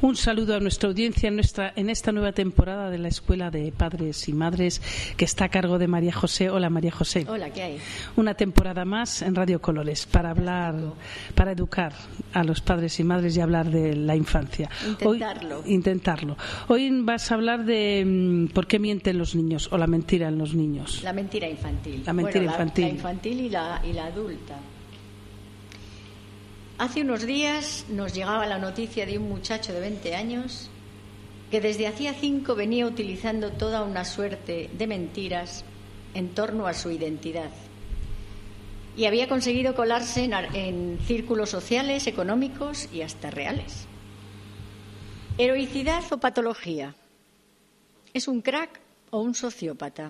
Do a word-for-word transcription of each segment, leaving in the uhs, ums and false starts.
Un saludo a nuestra audiencia en, nuestra, en esta nueva temporada de la Escuela de Padres y Madres que está a cargo de María José. Hola, María José. Hola, ¿qué hay? Una temporada más en Radio Colores para hablar, para educar a los padres y madres y hablar de la infancia. Intentarlo. Hoy, intentarlo. Hoy vas a hablar de por qué mienten los niños o la mentira en los niños. La mentira infantil. La mentira bueno, infantil. La, la infantil y la, y la adulta. Hace unos días nos llegaba la noticia de un muchacho de veinte años que desde hacía cinco venía utilizando toda una suerte de mentiras en torno a su identidad y había conseguido colarse en, en círculos sociales, económicos y hasta reales. ¿Heroicidad o patología? ¿Es un crack o un sociópata?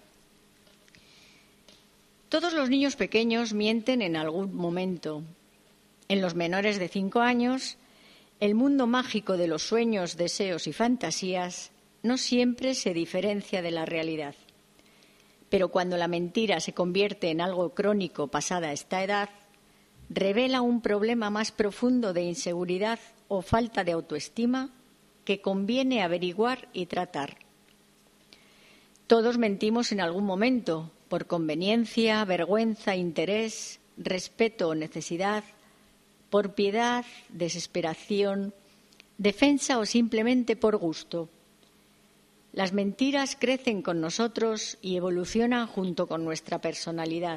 Todos los niños pequeños mienten en algún momento. En los menores de cinco años, el mundo mágico de los sueños, deseos y fantasías no siempre se diferencia de la realidad. Pero cuando la mentira se convierte en algo crónico pasada esta edad, revela un problema más profundo de inseguridad o falta de autoestima que conviene averiguar y tratar. Todos mentimos en algún momento, por conveniencia, vergüenza, interés, respeto o necesidad, por piedad, desesperación, defensa o simplemente por gusto. Las mentiras crecen con nosotros y evolucionan junto con nuestra personalidad.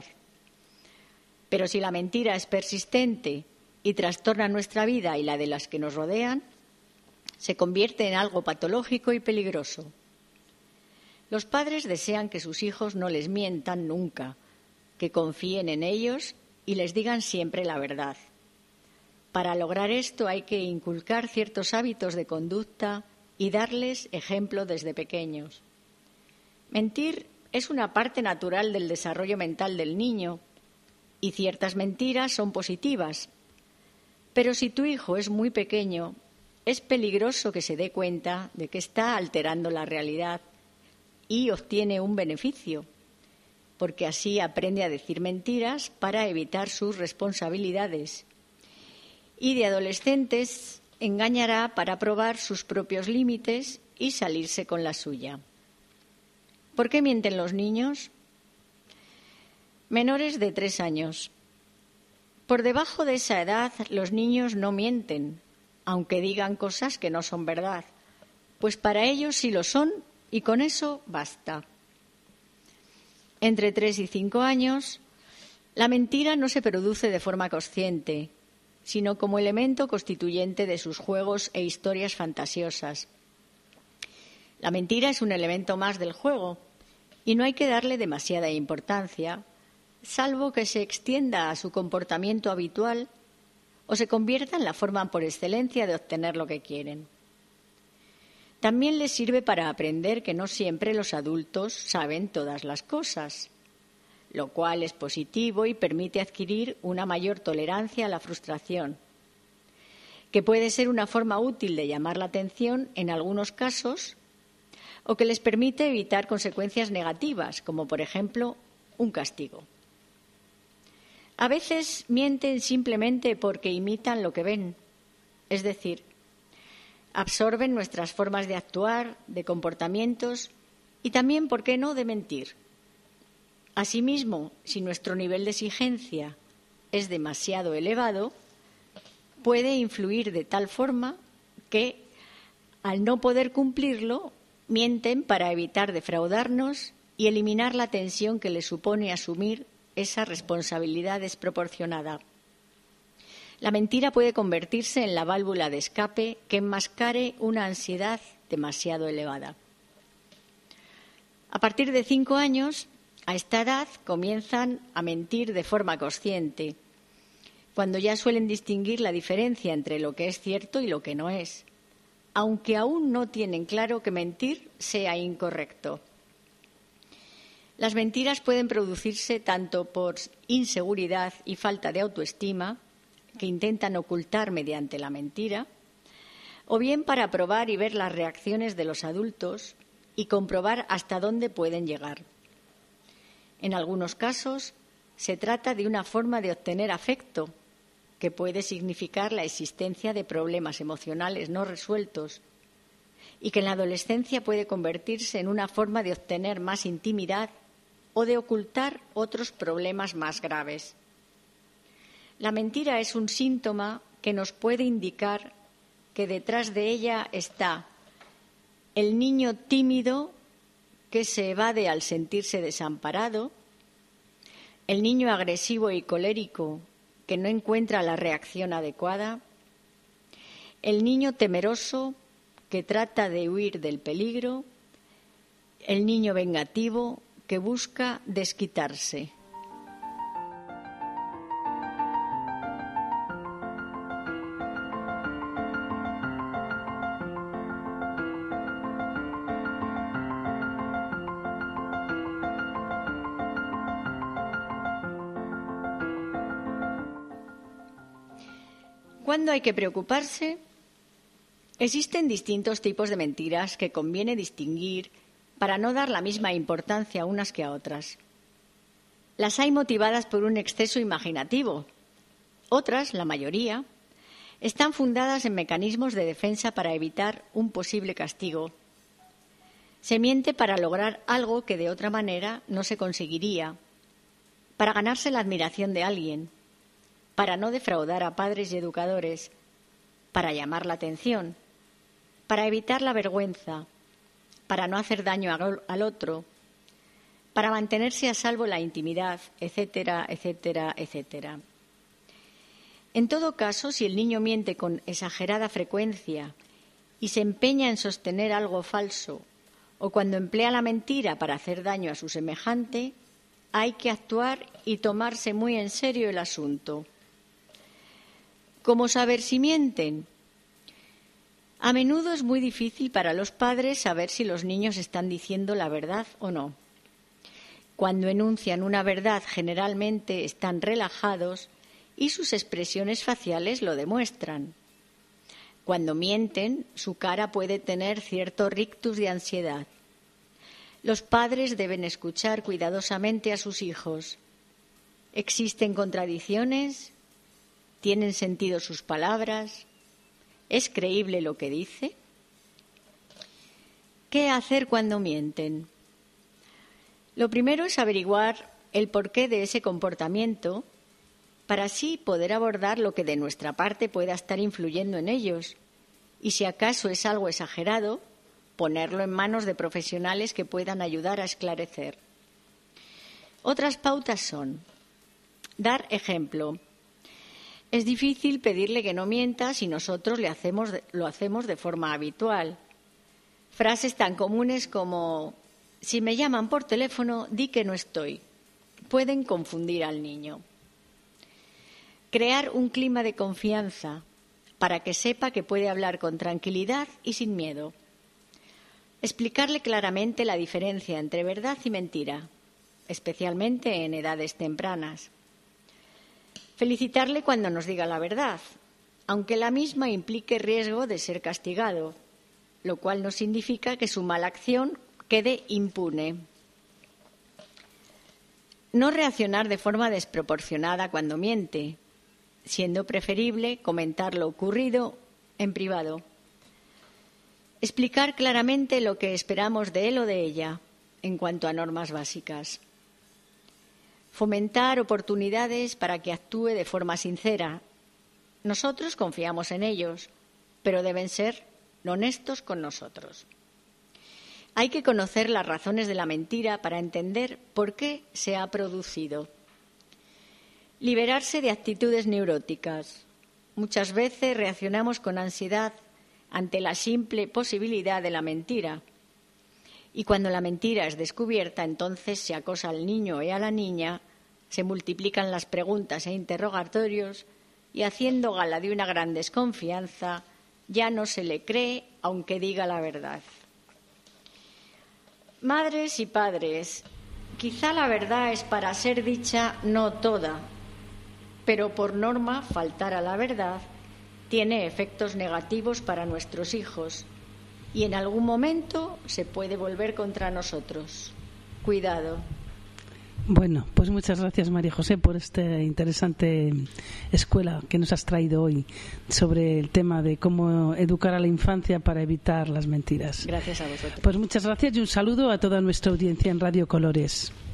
Pero si la mentira es persistente y trastorna nuestra vida y la de las que nos rodean, se convierte en algo patológico y peligroso. Los padres desean que sus hijos no les mientan nunca, que confíen en ellos y les digan siempre la verdad. Para lograr esto hay que inculcar ciertos hábitos de conducta y darles ejemplo desde pequeños. Mentir es una parte natural del desarrollo mental del niño y ciertas mentiras son positivas. Pero si tu hijo es muy pequeño, es peligroso que se dé cuenta de que está alterando la realidad y obtiene un beneficio, porque así aprende a decir mentiras para evitar sus responsabilidades. Y de adolescentes engañará para probar sus propios límites y salirse con la suya. ¿Por qué mienten los niños? Menores de tres años. Por debajo de esa edad los niños no mienten, aunque digan cosas que no son verdad, pues para ellos sí lo son y con eso basta. Entre tres y cinco años, la mentira no se produce de forma consciente, sino como elemento constituyente de sus juegos e historias fantasiosas. La mentira es un elemento más del juego y no hay que darle demasiada importancia, salvo que se extienda a su comportamiento habitual o se convierta en la forma por excelencia de obtener lo que quieren. También les sirve para aprender que no siempre los adultos saben todas las cosas, lo cual es positivo y permite adquirir una mayor tolerancia a la frustración, que puede ser una forma útil de llamar la atención en algunos casos o que les permite evitar consecuencias negativas, como por ejemplo un castigo. A veces mienten simplemente porque imitan lo que ven, es decir, absorben nuestras formas de actuar, de comportamientos y también, ¿por qué no?, de mentir. Asimismo, si nuestro nivel de exigencia es demasiado elevado, puede influir de tal forma que, al no poder cumplirlo, mienten para evitar defraudarnos y eliminar la tensión que les supone asumir esa responsabilidad desproporcionada. La mentira puede convertirse en la válvula de escape que enmascare una ansiedad demasiado elevada. A partir de cinco años, a esta edad comienzan a mentir de forma consciente, cuando ya suelen distinguir la diferencia entre lo que es cierto y lo que no es, aunque aún no tienen claro que mentir sea incorrecto. Las mentiras pueden producirse tanto por inseguridad y falta de autoestima, que intentan ocultar mediante la mentira, o bien para probar y ver las reacciones de los adultos y comprobar hasta dónde pueden llegar. En algunos casos, se trata de una forma de obtener afecto, que puede significar la existencia de problemas emocionales no resueltos y que en la adolescencia puede convertirse en una forma de obtener más intimidad o de ocultar otros problemas más graves. La mentira es un síntoma que nos puede indicar que detrás de ella está el niño tímido que se evade al sentirse desamparado, el niño agresivo y colérico que no encuentra la reacción adecuada, el niño temeroso que trata de huir del peligro, el niño vengativo que busca desquitarse. ¿Cuándo hay que preocuparse? Existen distintos tipos de mentiras que conviene distinguir para no dar la misma importancia a unas que a otras. Las hay motivadas por un exceso imaginativo. Otras, la mayoría, están fundadas en mecanismos de defensa para evitar un posible castigo. Se miente para lograr algo que de otra manera no se conseguiría, para ganarse la admiración de alguien, para no defraudar a padres y educadores, para llamar la atención, para evitar la vergüenza, para no hacer daño al otro, para mantenerse a salvo la intimidad, etcétera, etcétera, etcétera. En todo caso, si el niño miente con exagerada frecuencia y se empeña en sostener algo falso, o cuando emplea la mentira para hacer daño a su semejante, hay que actuar y tomarse muy en serio el asunto. ¿Cómo saber si mienten? A menudo es muy difícil para los padres saber si los niños están diciendo la verdad o no. Cuando enuncian una verdad, generalmente están relajados y sus expresiones faciales lo demuestran. Cuando mienten, su cara puede tener cierto rictus de ansiedad. Los padres deben escuchar cuidadosamente a sus hijos. ¿Existen contradicciones? ¿Tienen sentido sus palabras? ¿Es creíble lo que dice? ¿Qué hacer cuando mienten? Lo primero es averiguar el porqué de ese comportamiento para así poder abordar lo que de nuestra parte pueda estar influyendo en ellos y, si acaso es algo exagerado, ponerlo en manos de profesionales que puedan ayudar a esclarecer. Otras pautas son dar ejemplo. Es difícil pedirle que no mienta si nosotros le hacemos, lo hacemos de forma habitual. Frases tan comunes como «si me llaman por teléfono, di que no estoy», pueden confundir al niño. Crear un clima de confianza para que sepa que puede hablar con tranquilidad y sin miedo. Explicarle claramente la diferencia entre verdad y mentira, especialmente en edades tempranas. Felicitarle cuando nos diga la verdad, aunque la misma implique riesgo de ser castigado, lo cual no significa que su mala acción quede impune. No reaccionar de forma desproporcionada cuando miente, siendo preferible comentar lo ocurrido en privado. Explicar claramente lo que esperamos de él o de ella en cuanto a normas básicas. Fomentar oportunidades para que actúe de forma sincera. Nosotros confiamos en ellos, pero deben ser honestos con nosotros. Hay que conocer las razones de la mentira para entender por qué se ha producido. Liberarse de actitudes neuróticas. Muchas veces reaccionamos con ansiedad ante la simple posibilidad de la mentira. Y cuando la mentira es descubierta, entonces se acosa al niño y a la niña, se multiplican las preguntas e interrogatorios y, haciendo gala de una gran desconfianza, ya no se le cree aunque diga la verdad. Madres y padres, quizá la verdad es para ser dicha no toda, pero por norma faltar a la verdad tiene efectos negativos para nuestros hijos y en algún momento se puede volver contra nosotros. Cuidado. Bueno, pues muchas gracias, María José, por esta interesante escuela que nos has traído hoy sobre el tema de cómo educar a la infancia para evitar las mentiras. Gracias a vosotros. Pues muchas gracias y un saludo a toda nuestra audiencia en Radio Colores.